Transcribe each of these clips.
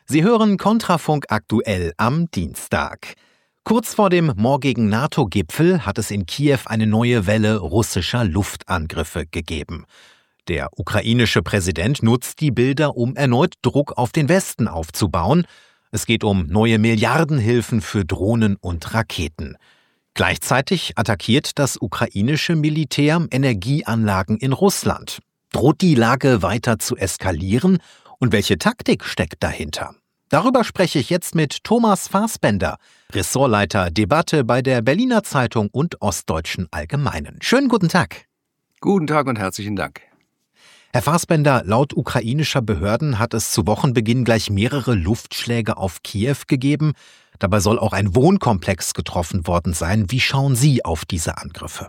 Sie hören Kontrafunk aktuell am Dienstag. Kurz vor dem morgigen NATO-Gipfel hat es in Kiew eine neue Welle russischer Luftangriffe gegeben. Der ukrainische Präsident nutzt die Bilder, um erneut Druck auf den Westen aufzubauen. Es geht um neue Milliardenhilfen für Drohnen und Raketen. Gleichzeitig attackiert das ukrainische Militär Energieanlagen in Russland. Droht die Lage weiter zu eskalieren? Und welche Taktik steckt dahinter? Darüber spreche ich jetzt mit Thomas Fassbender, Ressortleiter Debatte bei der Berliner Zeitung und Ostdeutschen Allgemeinen. Schönen guten Tag. Guten Tag und herzlichen Dank. Herr Fassbender, laut ukrainischer Behörden hat es zu Wochenbeginn gleich mehrere Luftschläge auf Kiew gegeben. Dabei soll auch ein Wohnkomplex getroffen worden sein. Wie schauen Sie auf diese Angriffe?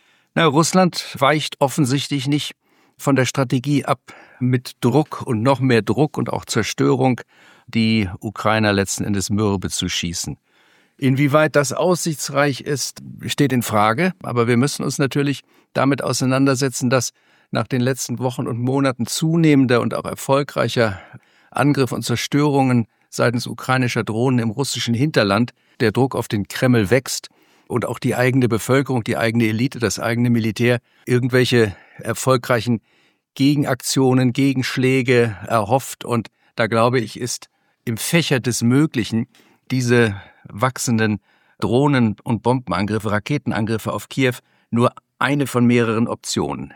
Russland weicht offensichtlich nicht von der Strategie ab, mit Druck und noch mehr Druck und auch Zerstörung die Ukrainer letzten Endes mürbe zu schießen. Inwieweit das aussichtsreich ist, steht in Frage. Aber wir müssen uns natürlich damit auseinandersetzen, dass nach den letzten Wochen und Monaten zunehmender und auch erfolgreicher Angriffe und Zerstörungen seitens ukrainischer Drohnen im russischen Hinterland der Druck auf den Kreml wächst und auch die eigene Bevölkerung, die eigene Elite, das eigene Militär irgendwelche erfolgreichen Gegenaktionen, Gegenschläge erhofft. Und da glaube ich, ist im Fächer des Möglichen diese wachsenden Drohnen- und Bombenangriffe, Raketenangriffe auf Kiew nur eine von mehreren Optionen.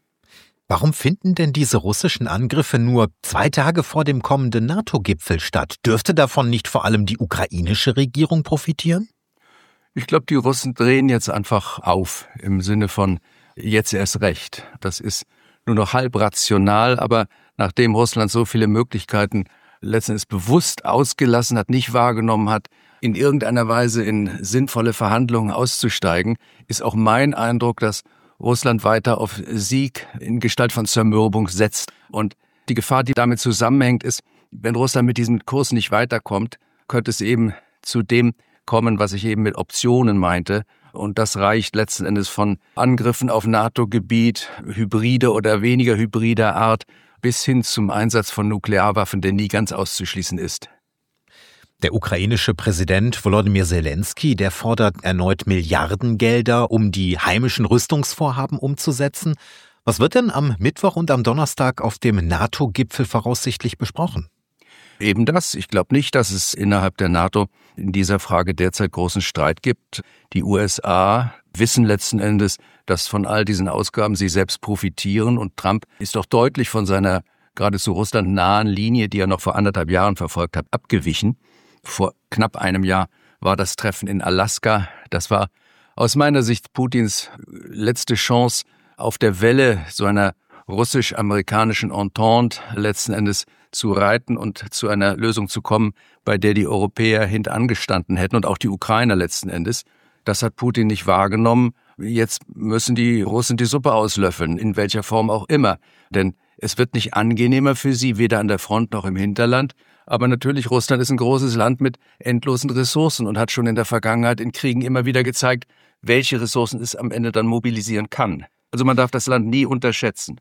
Warum finden denn diese russischen Angriffe nur 2 Tage vor dem kommenden NATO-Gipfel statt? Dürfte davon nicht vor allem die ukrainische Regierung profitieren? Ich glaube, die Russen drehen jetzt einfach auf, im Sinne von jetzt erst recht. Das ist nur noch halb rational, aber nachdem Russland so viele Möglichkeiten letztendlich bewusst ausgelassen hat, nicht wahrgenommen hat, in irgendeiner Weise in sinnvolle Verhandlungen auszusteigen, ist auch mein Eindruck, dass Russland weiter auf Sieg in Gestalt von Zermürbung setzt. Und die Gefahr, die damit zusammenhängt, ist, wenn Russland mit diesem Kurs nicht weiterkommt, könnte es eben zu dem kommen, was ich eben mit Optionen meinte. Und das reicht letzten Endes von Angriffen auf NATO-Gebiet, hybride oder weniger hybrider Art, bis hin zum Einsatz von Nuklearwaffen, der nie ganz auszuschließen ist. Der ukrainische Präsident Volodymyr Zelensky, der fordert erneut Milliardengelder, um die heimischen Rüstungsvorhaben umzusetzen. Was wird denn am Mittwoch und am Donnerstag auf dem NATO-Gipfel voraussichtlich besprochen? Eben das. Ich glaube nicht, dass es innerhalb der NATO in dieser Frage derzeit großen Streit gibt. Die USA wissen letzten Endes, dass von all diesen Ausgaben sie selbst profitieren. Und Trump ist doch deutlich von seiner geradezu Russland nahen Linie, die er noch vor 1,5 Jahren verfolgt hat, abgewichen. Vor knapp einem Jahr war das Treffen in Alaska. Das war aus meiner Sicht Putins letzte Chance, auf der Welle so einer russisch-amerikanischen Entente letzten Endes zu reiten und zu einer Lösung zu kommen, bei der die Europäer hintangestanden hätten und auch die Ukrainer letzten Endes. Das hat Putin nicht wahrgenommen. Jetzt müssen die Russen die Suppe auslöffeln, in welcher Form auch immer. Denn es wird nicht angenehmer für sie, weder an der Front noch im Hinterland. Aber natürlich, Russland ist ein großes Land mit endlosen Ressourcen und hat schon in der Vergangenheit in Kriegen immer wieder gezeigt, welche Ressourcen es am Ende dann mobilisieren kann. Also man darf das Land nie unterschätzen.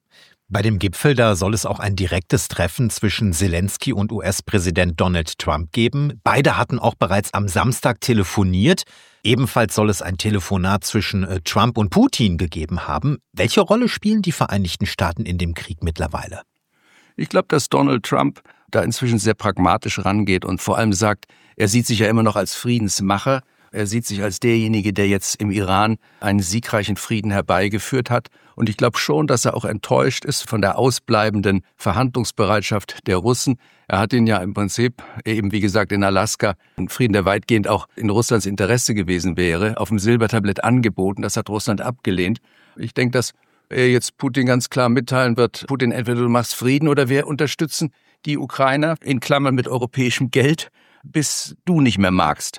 Bei dem Gipfel, da soll es auch ein direktes Treffen zwischen Zelensky und US-Präsident Donald Trump geben. Beide hatten auch bereits am Samstag telefoniert. Ebenfalls soll es ein Telefonat zwischen Trump und Putin gegeben haben. Welche Rolle spielen die Vereinigten Staaten in dem Krieg mittlerweile? Ich glaube, dass Donald Trump da inzwischen sehr pragmatisch rangeht und vor allem sagt, er sieht sich ja immer noch als Friedensmacher. Er sieht sich als derjenige, der jetzt im Iran einen siegreichen Frieden herbeigeführt hat. Und ich glaube schon, dass er auch enttäuscht ist von der ausbleibenden Verhandlungsbereitschaft der Russen. Er hat ihn ja im Prinzip, eben wie gesagt in Alaska, einen Frieden, der weitgehend auch in Russlands Interesse gewesen wäre, auf dem Silbertablett angeboten. Das hat Russland abgelehnt. Ich denke, dass er jetzt Putin ganz klar mitteilen wird, Putin, entweder du machst Frieden oder wir unterstützen die Ukrainer, in Klammern mit europäischem Geld, bis du nicht mehr magst.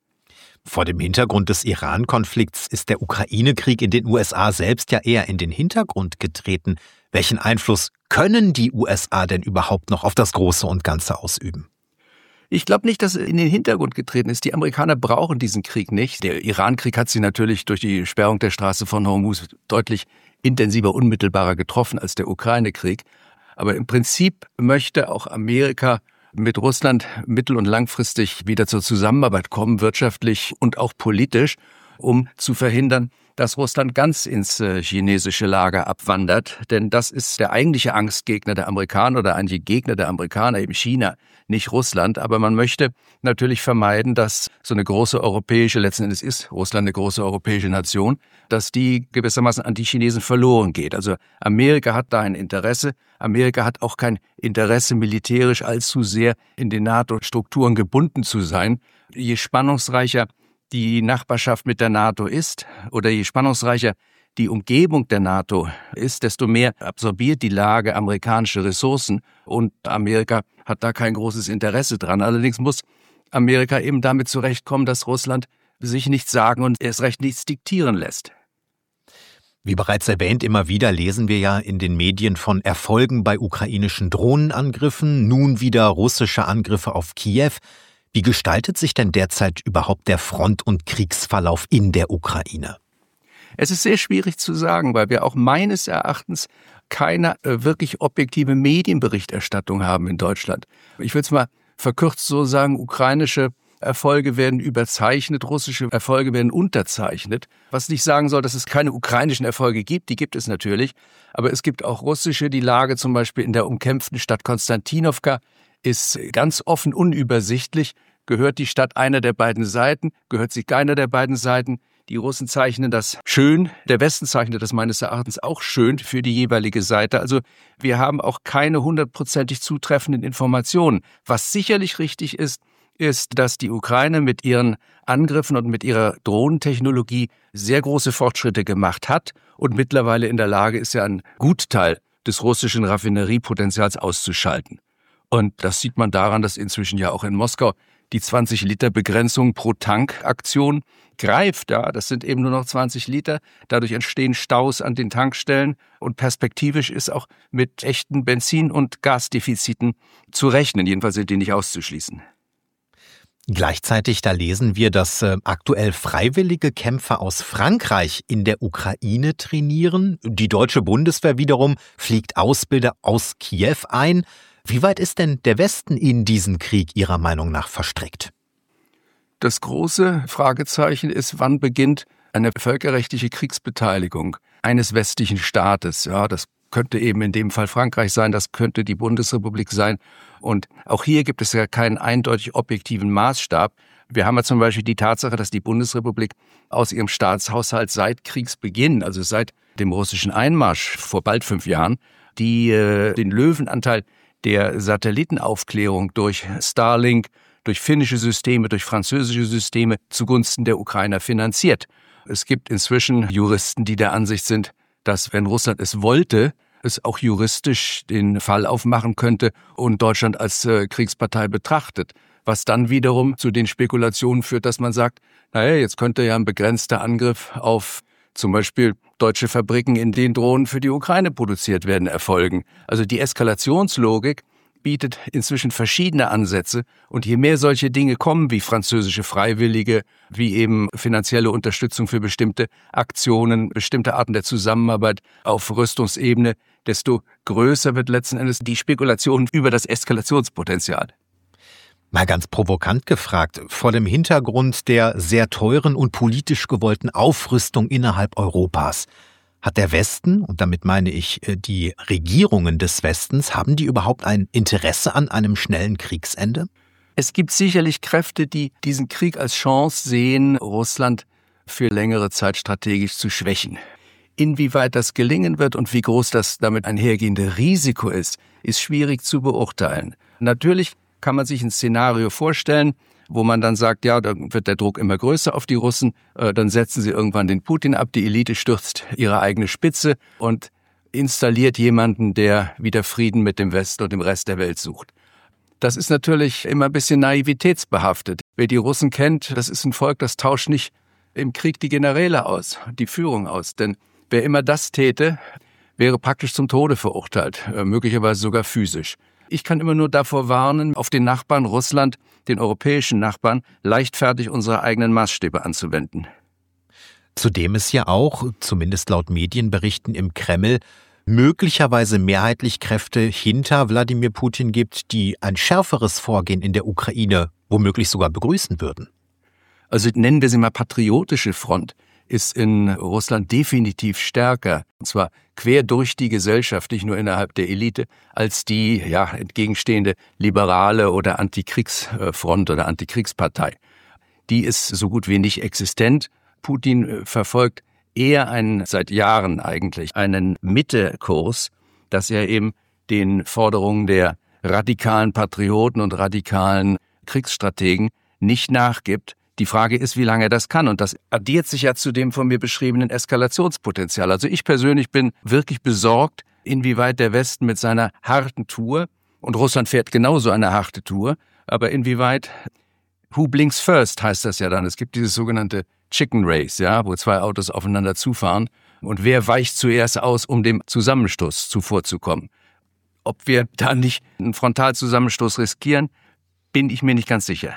Vor dem Hintergrund des Iran-Konflikts ist der Ukraine-Krieg in den USA selbst ja eher in den Hintergrund getreten. Welchen Einfluss können die USA denn überhaupt noch auf das Große und Ganze ausüben? Ich glaube nicht, dass er in den Hintergrund getreten ist. Die Amerikaner brauchen diesen Krieg nicht. Der Iran-Krieg hat sie natürlich durch die Sperrung der Straße von Hormuz deutlich intensiver, unmittelbarer getroffen als der Ukraine-Krieg. Aber im Prinzip möchte auch Amerika mit Russland mittel- und langfristig wieder zur Zusammenarbeit kommen, wirtschaftlich und auch politisch, um zu verhindern, dass Russland ganz ins chinesische Lager abwandert. Denn das ist der eigentliche Angstgegner der Amerikaner oder eigentliche Gegner der Amerikaner, eben China, nicht Russland. Aber man möchte natürlich vermeiden, dass so eine große europäische, letzten Endes ist Russland eine große europäische Nation, dass die gewissermaßen an die Chinesen verloren geht. Also Amerika hat da ein Interesse. Amerika hat auch kein Interesse, militärisch allzu sehr in den NATO-Strukturen gebunden zu sein. Je spannungsreicher die Nachbarschaft mit der NATO ist oder je spannungsreicher die Umgebung der NATO ist, desto mehr absorbiert die Lage amerikanische Ressourcen und Amerika hat da kein großes Interesse dran. Allerdings muss Amerika eben damit zurechtkommen, dass Russland sich nichts sagen und erst recht nichts diktieren lässt. Wie bereits erwähnt, immer wieder lesen wir ja in den Medien von Erfolgen bei ukrainischen Drohnenangriffen, nun wieder russische Angriffe auf Kiew. Wie gestaltet sich denn derzeit überhaupt der Front- und Kriegsverlauf in der Ukraine? Es ist sehr schwierig zu sagen, weil wir auch meines Erachtens keine wirklich objektive Medienberichterstattung haben in Deutschland. Ich will es mal verkürzt so sagen, ukrainische Erfolge werden überzeichnet, russische Erfolge werden unterzeichnet. Was nicht sagen soll, dass es keine ukrainischen Erfolge gibt, die gibt es natürlich. Aber es gibt auch russische. Die Lage zum Beispiel in der umkämpften Stadt Konstantinowka ist ganz offen unübersichtlich. Gehört die Stadt einer der beiden Seiten? Gehört sie keiner der beiden Seiten? Die Russen zeichnen das schön. Der Westen zeichnet das meines Erachtens auch schön für die jeweilige Seite. Also wir haben auch keine 100% zutreffenden Informationen. Was sicherlich richtig ist, dass die Ukraine mit ihren Angriffen und mit ihrer Drohnentechnologie sehr große Fortschritte gemacht hat und mittlerweile in der Lage ist, ja einen Gutteil des russischen Raffineriepotenzials auszuschalten. Und das sieht man daran, dass inzwischen ja auch in Moskau die 20-Liter-Begrenzung pro Tank-Aktion greift. Ja, das sind eben nur noch 20 Liter. Dadurch entstehen Staus an den Tankstellen und perspektivisch ist auch mit echten Benzin- und Gasdefiziten zu rechnen. Jedenfalls sind die nicht auszuschließen. Gleichzeitig, da lesen wir, dass aktuell freiwillige Kämpfer aus Frankreich in der Ukraine trainieren. Die deutsche Bundeswehr wiederum fliegt Ausbilder aus Kiew ein. Wie weit ist denn der Westen in diesen Krieg Ihrer Meinung nach verstrickt? Das große Fragezeichen ist, wann beginnt eine völkerrechtliche Kriegsbeteiligung eines westlichen Staates? Ja, das könnte eben in dem Fall Frankreich sein, das könnte die Bundesrepublik sein. Und auch hier gibt es ja keinen eindeutig objektiven Maßstab. Wir haben ja zum Beispiel die Tatsache, dass die Bundesrepublik aus ihrem Staatshaushalt seit Kriegsbeginn, also seit dem russischen Einmarsch vor bald 5 Jahren, den Löwenanteil der Satellitenaufklärung durch Starlink, durch finnische Systeme, durch französische Systeme zugunsten der Ukrainer finanziert. Es gibt inzwischen Juristen, die der Ansicht sind, dass, wenn Russland es wollte, es auch juristisch den Fall aufmachen könnte und Deutschland als Kriegspartei betrachtet. Was dann wiederum zu den Spekulationen führt, dass man sagt, naja, jetzt könnte ja ein begrenzter Angriff auf zum Beispiel deutsche Fabriken, in denen Drohnen für die Ukraine produziert werden, erfolgen. Also die Eskalationslogik bietet inzwischen verschiedene Ansätze und je mehr solche Dinge kommen, wie französische Freiwillige, wie eben finanzielle Unterstützung für bestimmte Aktionen, bestimmte Arten der Zusammenarbeit auf Rüstungsebene, desto größer wird letzten Endes die Spekulation über das Eskalationspotenzial. Mal ganz provokant gefragt, vor dem Hintergrund der sehr teuren und politisch gewollten Aufrüstung innerhalb Europas, hat der Westen, und damit meine ich die Regierungen des Westens, haben die überhaupt ein Interesse an einem schnellen Kriegsende? Es gibt sicherlich Kräfte, die diesen Krieg als Chance sehen, Russland für längere Zeit strategisch zu schwächen. Inwieweit das gelingen wird und wie groß das damit einhergehende Risiko ist schwierig zu beurteilen. Natürlich kann man sich ein Szenario vorstellen, wo man dann sagt, ja, dann wird der Druck immer größer auf die Russen, dann setzen sie irgendwann den Putin ab, die Elite stürzt ihre eigene Spitze und installiert jemanden, der wieder Frieden mit dem Westen und dem Rest der Welt sucht. Das ist natürlich immer ein bisschen naivitätsbehaftet. Wer die Russen kennt, das ist ein Volk, das tauscht nicht im Krieg die Generäle aus, die Führung aus. Denn wer immer das täte, wäre praktisch zum Tode verurteilt, möglicherweise sogar physisch. Ich kann immer nur davor warnen, auf den Nachbarn Russland, den europäischen Nachbarn, leichtfertig unsere eigenen Maßstäbe anzuwenden. Zudem ist ja auch, zumindest laut Medienberichten im Kreml, möglicherweise mehrheitlich Kräfte hinter Wladimir Putin gibt, die ein schärferes Vorgehen in der Ukraine womöglich sogar begrüßen würden? Also nennen wir sie mal patriotische Front, ist in Russland definitiv stärker, und zwar quer durch die Gesellschaft, nicht nur innerhalb der Elite, als die entgegenstehende liberale oder Antikriegsfront oder Antikriegspartei. Die ist so gut wie nicht existent. Putin verfolgt eher seit Jahren eigentlich einen Mittekurs, dass er eben den Forderungen der radikalen Patrioten und radikalen Kriegsstrategen nicht nachgibt. Die Frage ist, wie lange er das kann. Und das addiert sich ja zu dem von mir beschriebenen Eskalationspotenzial. Also ich persönlich bin wirklich besorgt, inwieweit der Westen mit seiner harten Tour, und Russland fährt genauso eine harte Tour, aber inwieweit, who blinks first heißt das ja dann. Es gibt dieses sogenannte Chicken Race, wo zwei Autos aufeinander zufahren. Und wer weicht zuerst aus, um dem Zusammenstoß zuvorzukommen? Ob wir da nicht einen Frontalzusammenstoß riskieren, bin ich mir nicht ganz sicher.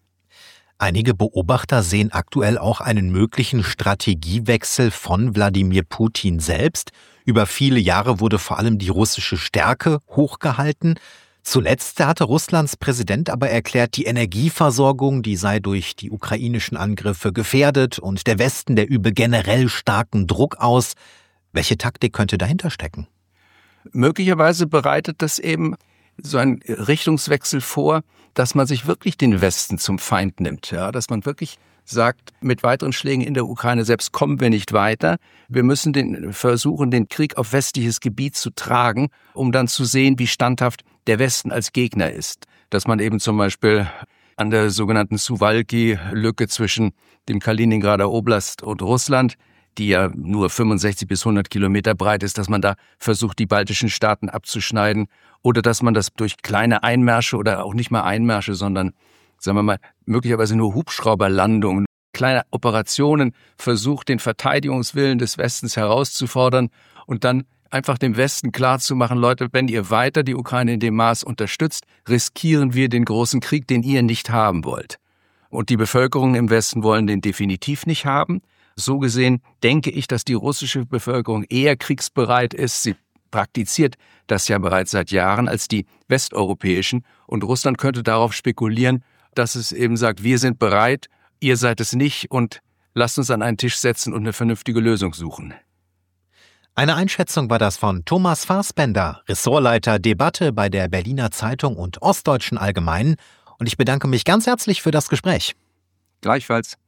Einige Beobachter sehen aktuell auch einen möglichen Strategiewechsel von Wladimir Putin selbst. Über viele Jahre wurde vor allem die russische Stärke hochgehalten. Zuletzt hatte Russlands Präsident aber erklärt, die Energieversorgung, die sei durch die ukrainischen Angriffe gefährdet und der Westen, der übe generell starken Druck aus. Welche Taktik könnte dahinter stecken? Möglicherweise bereitet das eben so einen Richtungswechsel vor, dass man sich wirklich den Westen zum Feind nimmt, dass man wirklich sagt, mit weiteren Schlägen in der Ukraine selbst kommen wir nicht weiter. Wir müssen versuchen, den Krieg auf westliches Gebiet zu tragen, um dann zu sehen, wie standhaft der Westen als Gegner ist. Dass man eben zum Beispiel an der sogenannten Suwalki-Lücke zwischen dem Kaliningrader Oblast und Russland, die ja nur 65 bis 100 Kilometer breit ist, dass man da versucht, die baltischen Staaten abzuschneiden oder dass man das durch kleine Einmärsche oder auch nicht mal Einmärsche, sondern, sagen wir mal, möglicherweise nur Hubschrauberlandungen, kleine Operationen versucht, den Verteidigungswillen des Westens herauszufordern und dann einfach dem Westen klarzumachen, Leute, wenn ihr weiter die Ukraine in dem Maß unterstützt, riskieren wir den großen Krieg, den ihr nicht haben wollt. Und die Bevölkerung im Westen wollen den definitiv nicht haben. So gesehen denke ich, dass die russische Bevölkerung eher kriegsbereit ist. Sie praktiziert das ja bereits seit Jahren als die westeuropäischen. Und Russland könnte darauf spekulieren, dass es eben sagt, wir sind bereit, ihr seid es nicht und lasst uns an einen Tisch setzen und eine vernünftige Lösung suchen. Eine Einschätzung war das von Thomas Fassbender, Ressortleiter Debatte bei der Berliner Zeitung und Ostdeutschen Allgemeinen. Und ich bedanke mich ganz herzlich für das Gespräch. Gleichfalls.